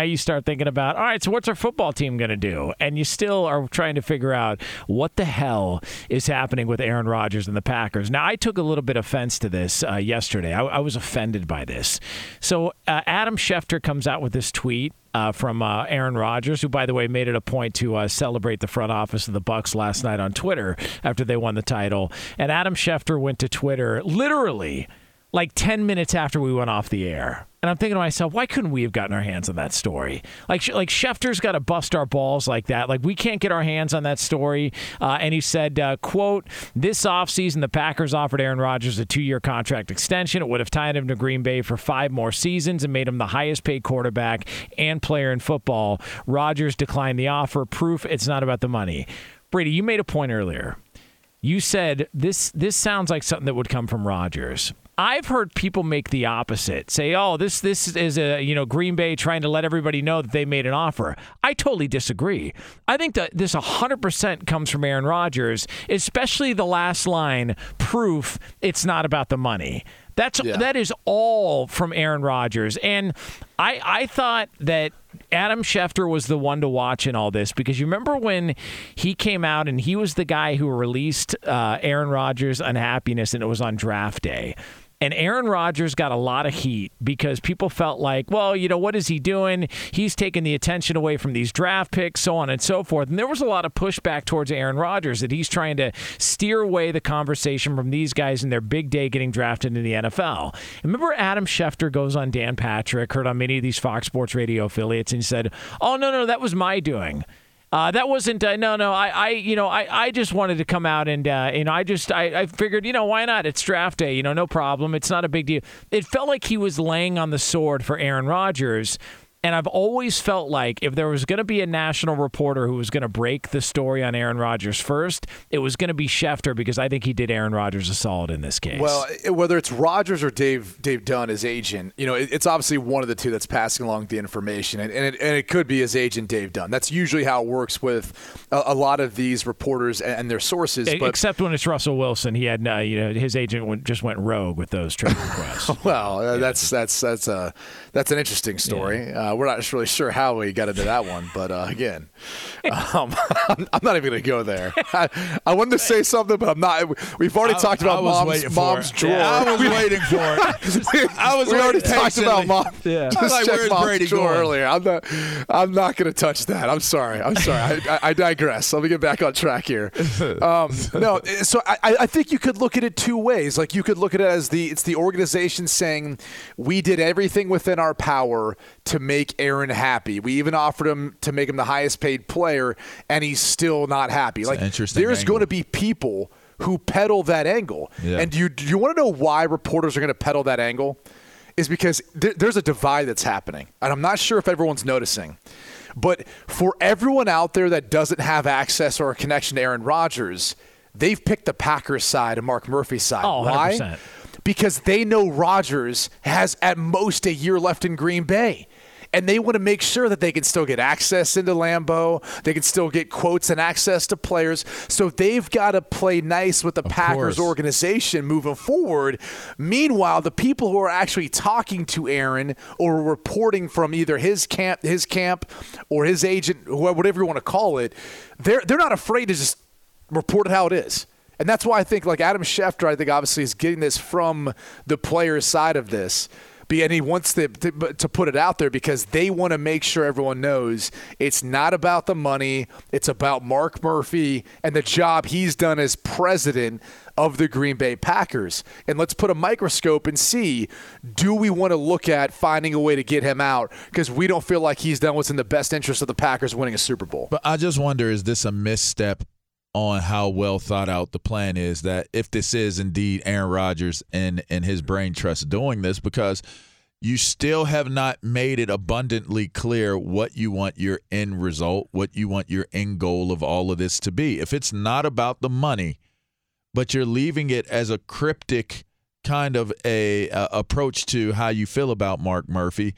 you start thinking about, all right, so what's our football team going to do? And you still are trying to figure out what the hell is happening with Aaron Rodgers and the Packers. Now, I took a little bit of offense to this uh, yesterday. I, I was offended by this. So uh, Adam Schefter comes out with this tweet Uh, from uh, Aaron Rodgers, who, by the way, made it a point to uh, celebrate the front office of the Bucs last night on Twitter after they won the title. And Adam Schefter went to Twitter literally like ten minutes after we went off the air. And I'm thinking to myself, why couldn't we have gotten our hands on that story? Like, like Schefter's got to bust our balls like that. Like, we can't get our hands on that story. Uh, and he said, uh, quote, this offseason, the Packers offered Aaron Rodgers a two-year contract extension. It would have tied him to Green Bay for five more seasons and made him the highest-paid quarterback and player in football. Rodgers declined the offer. Proof it's not about the money. Brady, you made a point earlier. You said this this sounds like something that would come from Rodgers. I've heard people make the opposite, say, "Oh, this this is a you know Green Bay trying to let everybody know that they made an offer." I totally disagree. I think that this one hundred percent comes from Aaron Rodgers, especially the last line, proof it's not about the money. That's yeah. that is all from Aaron Rodgers. And I I thought that Adam Schefter was the one to watch in all this, because you remember when he came out and he was the guy who released uh, Aaron Rodgers' unhappiness, and it was on draft day. And Aaron Rodgers got a lot of heat because people felt like, well, you know, what is he doing? He's taking the attention away from these draft picks, so on and so forth. And there was a lot of pushback towards Aaron Rodgers that he's trying to steer away the conversation from these guys in their big day getting drafted in the N F L. Remember Adam Schefter goes on Dan Patrick, heard on many of these Fox Sports radio affiliates, and he said, oh, no, no, that was my doing. Uh, that wasn't uh, no no I, I you know I, I just wanted to come out and uh, you know I just I, I figured you know why not, it's draft day, you know no problem, it's not a big deal. It felt like he was laying on the sword for Aaron Rodgers. And I've always felt like if there was going to be a national reporter who was going to break the story on Aaron Rodgers first, it was going to be Schefter, because I think he did Aaron Rodgers a solid in this case. Well, whether it's Rodgers or Dave Dave Dunn, his agent, you know, it's obviously one of the two that's passing along the information, and, and, it, and it could be his agent, Dave Dunn. That's usually how it works with a, a lot of these reporters and, and their sources. But, except when it's Russell Wilson, he had uh, you know his agent went, just went rogue with those trade requests. well, uh, yeah. that's that's that's a that's an interesting story. Yeah. Uh, we're not really sure how we got into that one, but uh, again, um, I'm, I'm not even going to go there. I, I wanted to say something, but I'm not. We've already I, talked about mom's, mom's drawer. Yeah, I was waiting for it. we, I was we already talked about mom. Yeah. Just like, check mom's Brady drawer going? earlier. I'm not. I'm not going to touch that. I'm sorry. I'm sorry. I, I, I digress. Let me get back on track here. Um, no, so I, I think you could look at it two ways. Like, you could look at it as the it's the organization saying we did everything within our power to make Aaron happy. We even offered him to make him the highest paid player, and he's still not happy. It's like, there's angle. going to be people who peddle that angle. Yeah. And do you, do you want to know why reporters are going to peddle that angle? Is because th- there's a divide that's happening. And I'm not sure if everyone's noticing. But for everyone out there that doesn't have access or a connection to Aaron Rodgers, they've picked the Packers side and Mark Murphy's side. Oh, one hundred percent. Why? Because they know Rodgers has at most a year left in Green Bay. And they want to make sure that they can still get access into Lambeau. They can still get quotes and access to players. So they've got to play nice with the of Packers course. organization moving forward. Meanwhile, the people who are actually talking to Aaron or reporting from either his camp, his camp, or his agent, whatever you want to call it, they're they're not afraid to just report it how it is. And that's why I think, like Adam Schefter, I think obviously is getting this from the players' side of this. And he wants to, to, to put it out there because they want to make sure everyone knows it's not about the money. It's about Mark Murphy and the job he's done as president of the Green Bay Packers. And let's put a microscope and see, do we want to look at finding a way to get him out? Because we don't feel like he's done what's in the best interest of the Packers winning a Super Bowl. But I just wonder, is this a misstep on how well thought out the plan is, that if this is indeed Aaron Rodgers and, and his brain trust doing this, because you still have not made it abundantly clear what you want your end result, what you want your end goal of all of this to be. If it's not about the money, but you're leaving it as a cryptic kind of a uh, approach to how you feel about Mark Murphy,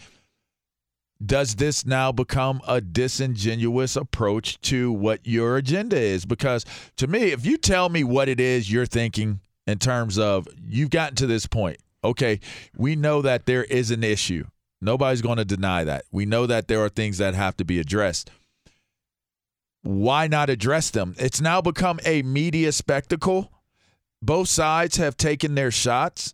does this now become a disingenuous approach to what your agenda is? Because to me, if you tell me what it is you're thinking in terms of you've gotten to this point, okay, we know that there is an issue. Nobody's going to deny that. We know that there are things that have to be addressed. Why not address them? It's now become a media spectacle. Both sides have taken their shots.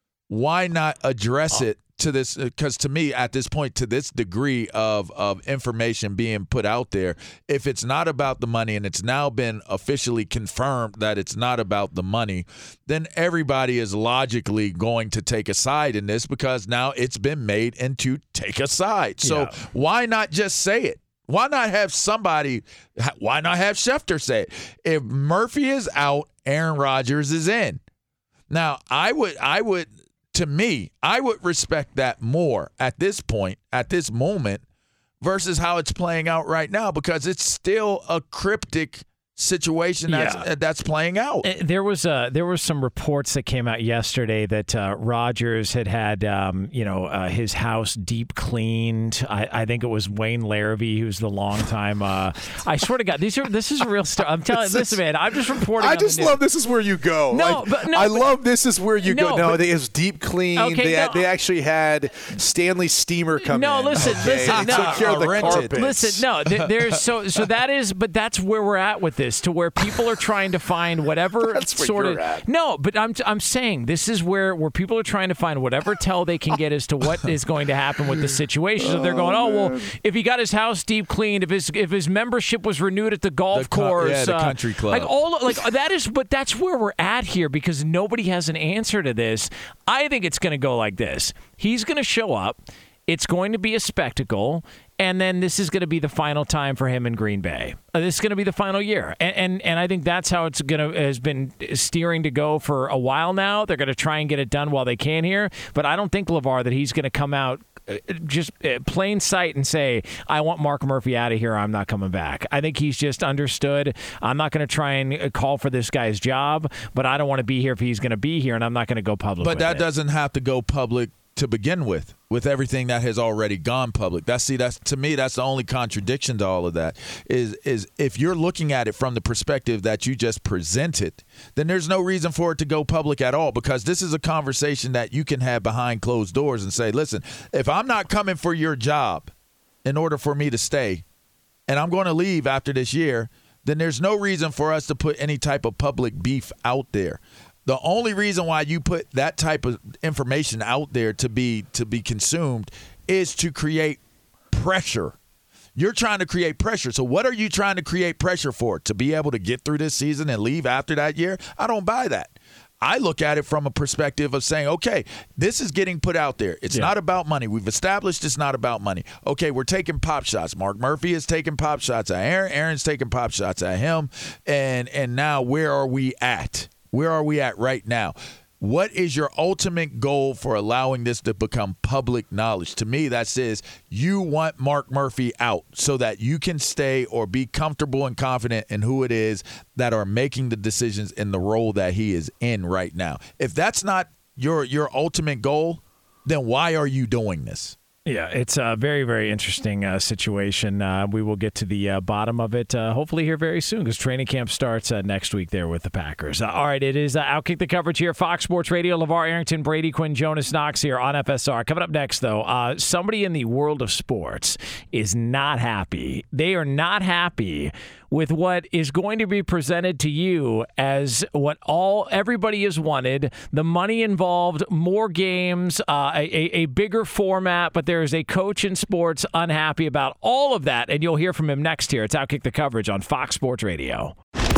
Why not address it to this? Because to me, at this point, to this degree of, of information being put out there, if it's not about the money and it's now been officially confirmed that it's not about the money, then everybody is logically going to take a side in this because now it's been made into take a side. So yeah. Why not just say it? Why not have somebody, why not have Schefter say it? If Murphy is out, Aaron Rodgers is in. Now, I would, I would, to me, I would respect that more at this point, at this moment, versus how it's playing out right now, because it's still a cryptic situation that's yeah. that's playing out. There was uh, there were some reports that came out yesterday that uh, Rodgers had had um, you know uh, his house deep cleaned. I, I think it was Wayne Larrabee, who's the longtime. Uh, I swear to God, these are this is a real story. I'm telling you, listen, man. I'm just reporting. I just love this is where you go. No, like, but no, I but, love this is where you no, go. No, but, they it was deep clean. Okay, they no, had, they actually had Stanley Steamer come no, in. No, listen, okay? listen, they no, took care of the carpets. Listen, no, there, there's so so that is, but that's where we're at with this, to where people are trying to find whatever That's where sort you're of at. no, but I'm I'm saying this is where where people are trying to find whatever tell they can get as to what is going to happen with the situation. So they're going, oh well, if he got his house deep cleaned, if his if his membership was renewed at the golf the co- course, yeah, the uh, country club, like all like that is, but that's where we're at here because nobody has an answer to this. I think it's going to go like this: he's going to show up. It's going to be a spectacle, and then this is going to be the final time for him in Green Bay. Uh, this is going to be the final year, and and, and I think that's how it's going to has been steering to go for a while now. They're going to try and get it done while they can here, but I don't think, LeVar, that he's going to come out uh, just uh, plain sight and say, I want Mark Murphy out of here, I'm not coming back. I think he's just understood, I'm not going to try and call for this guy's job, but I don't want to be here if he's going to be here, and I'm not going to go public But with that it. doesn't have to go public to begin with, with everything that has already gone public. That's see, that's to me, that's the only contradiction to all of that. Is is if you're looking at it from the perspective that you just presented, then there's no reason for it to go public at all, because this is a conversation that you can have behind closed doors and say, listen, if I'm not coming for your job in order for me to stay, and I'm going to leave after this year, then there's no reason for us to put any type of public beef out there. The only reason why you put that type of information out there to be to be consumed is to create pressure. You're trying to create pressure. So what are you trying to create pressure for? To be able to get through this season and leave after that year? I don't buy that. I look at it from a perspective of saying, okay, this is getting put out there. It's yeah. not about money. We've established it's not about money. Okay, we're taking pop shots. Mark Murphy is taking pop shots at Aaron. Aaron's taking pop shots at him. And and now where are we at? Where are we at right now? What is your ultimate goal for allowing this to become public knowledge? To me, that says you want Mark Murphy out so that you can stay or be comfortable and confident in who it is that are making the decisions in the role that he is in right now. If that's not your your ultimate goal, then why are you doing this? Yeah, it's a very, very interesting uh, situation. Uh, we will get to the uh, bottom of it uh, hopefully here very soon, because training camp starts uh, next week there with the Packers. Uh, all right, it is uh, Outkick the Coverage here, Fox Sports Radio. LeVar Arrington, Brady Quinn, Jonas Knox here on F S R. Coming up next, though, uh, somebody in the world of sports is not happy. They are not happy with what is going to be presented to you as what all everybody has wanted. The money involved, more games, uh, a, a bigger format, but there is a coach in sports unhappy about all of that, and you'll hear from him next here. It's Outkick the Coverage on Fox Sports Radio.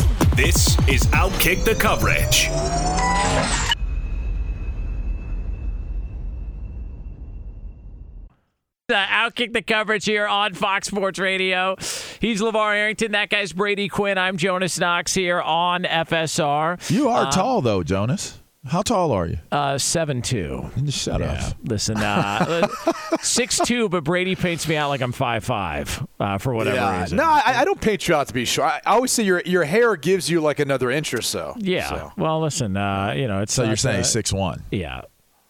This is Outkick the Coverage. Uh, Outkick the Coverage here on Fox Sports Radio. He's LeVar Arrington. That guy's Brady Quinn. I'm Jonas Knox here on F S R. You are uh, tall, though, Jonas. How tall are you? Uh, seven two. Shut yeah. up. Listen, uh, six two, but Brady paints me out like I'm five five uh, for whatever yeah. reason. No, I, I don't paint you out to be short. I, I always say your your hair gives you like another inch or so. Yeah. So. Well, listen, uh, you know, it's so not, you're saying uh, six one. Yeah.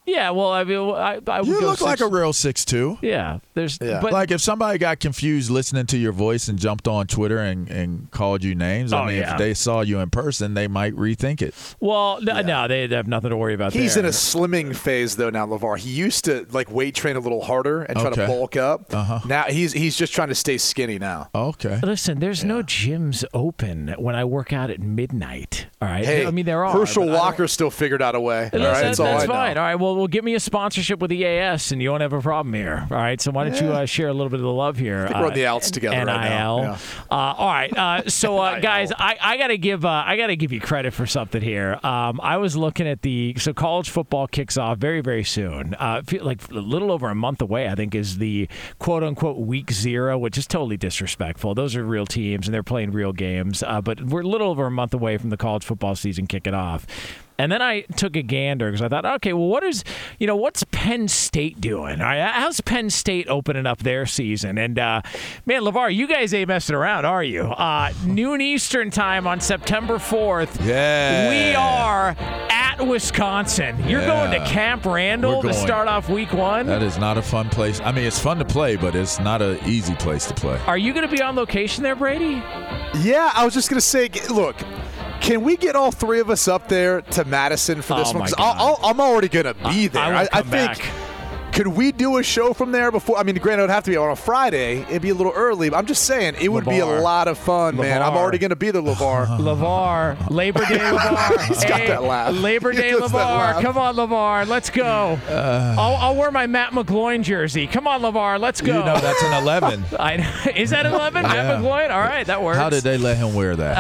Yeah, well, I mean, I, I would You go look six, like a real six two. Yeah, there's. Yeah. But, Like if somebody got confused listening to your voice and jumped on Twitter and, and called you names, I Oh, mean, yeah. if they saw you in person, they might rethink it. well, no, no, they have nothing to worry about. He's there. in a slimming phase though now, LeVar. He used to like weight train a little harder and try Okay. to bulk up. Uh-huh. Now he's he's just trying to stay skinny now. Okay. Listen, there's no gyms open when I work out at midnight. All right. Hey, I mean, there are. Herschel but I don't- Walker still figured out a way. All Listen, right, that's all that's I know. fine. All right. Well, we'll give me a sponsorship with the E A S, and you won't have a problem here. All right. So why don't you uh, share a little bit of the love here? I think we're on the outs together N I L. right now. Uh, all right. Uh, so, uh, guys, I, I got to give uh, I got to give you credit for something here. Um, I was looking at the so college football kicks off very very soon. Uh, feel like a little over a month away. I think is the quote unquote week zero, which is totally disrespectful. Those are real teams and they're playing real games. Uh, but we're a little over a month away from the college football season kicking off. And then I took a gander because I thought, okay, well, what is, you know, what's Penn State doing? All right, how's Penn State opening up their season? And, uh, man, LeVar, you guys ain't messing around, are you? Uh, noon Eastern time on September fourth. Yeah. We are at Wisconsin. You're Yeah. going to Camp Randall We're to going. start off week one? That is not a fun place. I mean, it's fun to play, but it's not an easy place to play. Are you going to be on location there, Brady? Yeah, I was just gonna say, g- look, can we get all three of us up there to Madison for this Oh, one? my 'Cause I'll, God. I'll, I'm already gonna be there. I will I, I come think. back. Could we do a show from there before? I mean, granted, it would have to be on a Friday. It'd be a little early. But I'm just saying, it would be a LeVar. lot of fun, man. I'm LeVar. already going to be there, LeVar. LeVar, Labor Day LeVar. He's got Hey, that laugh. Labor He Day does that LeVar. laugh. Come on, LeVar. Let's go. I'll, I'll wear my Matt McGloin jersey. Come on, LeVar. Let's go. You know, that's an eleven. I, is that eleven? Matt Yeah. McGloin? All right, that works. How did they let him wear that?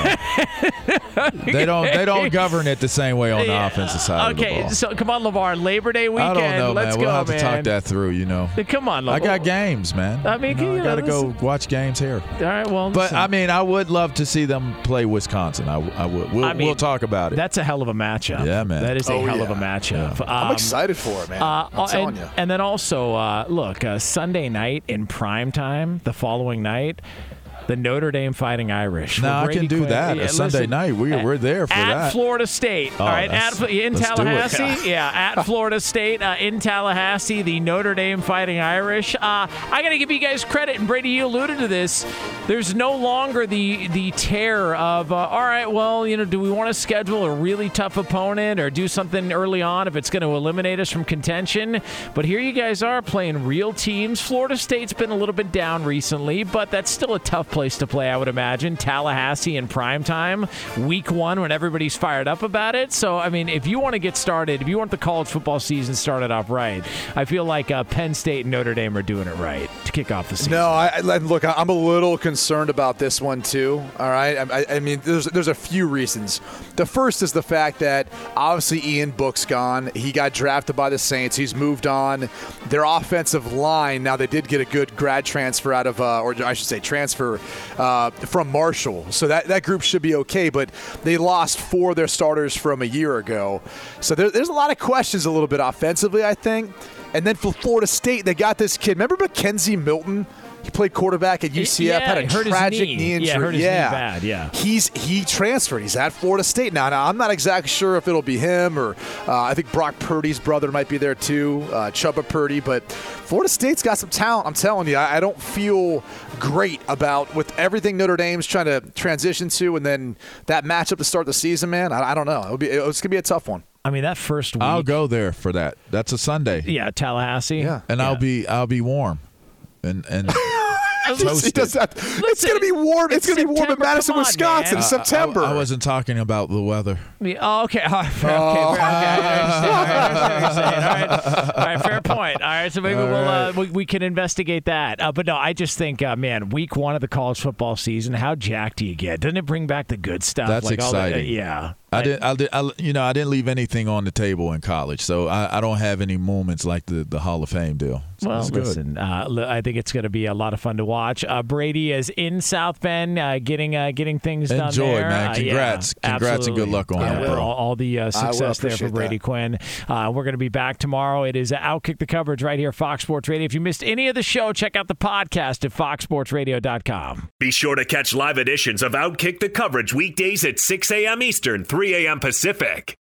I don't know. they don't. They don't govern it the same way on the Yeah. offensive side Okay, of the ball. so come on, LeVar. Labor Day weekend. I don't know, Let's man. go, We'll have man. to talk that through. You know. Come on, LeVar. I got games, man. I mean, you know, you I got to know, go watch games here. All right, well, But listen, I mean, I would love to see them play Wisconsin. I, I would. We'll, I mean, we'll talk about it. that's a hell of a matchup. Yeah, man. That is a Oh, hell yeah. of a matchup. I'm Um, excited for it, man. Uh, I'm telling and, you. and then also, uh, look, uh, Sunday night in prime time, the following night, the Notre Dame Fighting Irish. No, Where I Brady can do Quinn- that. Yeah, A Sunday listen, night, we- at- we're there for at that. Florida State. Oh, all right, that's- at, in let's do it. Tallahassee. Yeah, at Florida State, uh, in Tallahassee, the Notre Dame Fighting Irish. Uh, I got to give you guys credit, and Brady, you alluded to this. There's no longer the the terror of, uh, all right, well, you know, do we want to schedule a really tough opponent or do something early on if it's going to eliminate us from contention? But here you guys are playing real teams. Florida State's been a little bit down recently, but that's still a tough place to play, I would imagine. Tallahassee in prime time, week one when everybody's fired up about it. So, I mean, if you want to get started, if you want the college football season started off right, I feel like uh, Penn State and Notre Dame are doing it right to kick off the season. No, I, I look. I'm a little concerned about this one too. All right, I, I mean, there's there's a few reasons. The first is the fact that obviously Ian Book's gone. He got drafted by the Saints. He's moved on. Their offensive line. Now they did get a good grad transfer out of, uh, or I should say, transfer uh, from Marshall. So that that group should be okay. But they lost four of their starters from a year ago. So there, there's a lot of questions a little bit offensively, I think. And then for Florida State, they got this kid. Remember Mackenzie Milton? He played quarterback at U C F, Yeah, had a he hurt his tragic knee. knee injury. Yeah, hurt his knee bad, yeah. He's he transferred. He's at Florida State now. Now I'm not exactly sure if it'll be him or uh, I think Brock Purdy's brother might be there too, uh, Chubba Purdy. But Florida State's got some talent. I'm telling you, I, I don't feel great about with everything Notre Dame's trying to transition to, and then that matchup to start the season. Man, I, I don't know. It'll be it's gonna be a tough one. I mean, that first week. I'll go there for that. That's a Sunday. Yeah, Tallahassee. Yeah. And Yeah. I'll be I'll be warm. And and He toasted. does that. It's gonna be warm. It's, it's gonna be warm in September. Madison, Come on, Wisconsin, man. in September. I, I wasn't talking about the weather. Yeah, oh, okay. All right, fair, okay, fair, okay. I understand. I understand what you're saying. All right. All right, fair point. All right, so maybe All we'll uh, right. we, we can investigate that. Uh, but no, I just think, uh, man, week one of the college football season, how jacked do you get? Doesn't it bring back the good stuff? That's like all the- exciting. yeah. I didn't. I did. I, you know, I didn't leave anything on the table in college, so I, I don't have any moments like the, the Hall of Fame deal. So Well, it's good. listen, uh, li- I think it's going to be a lot of fun to watch. Uh, Brady is in South Bend, uh, getting uh, getting things done Enjoy, there. man. Uh, Congrats. yeah, Congrats and good absolutely. luck on Yeah, it, bro. All, all the uh, I will success there for appreciate Brady that. Quinn. Uh, we're going to be back tomorrow. It is Outkick the Coverage right here, Fox Sports Radio. If you missed any of the show, check out the podcast at fox sports radio dot com. Be sure to catch live editions of Outkick the Coverage weekdays at six a.m. Eastern, three a.m. Pacific.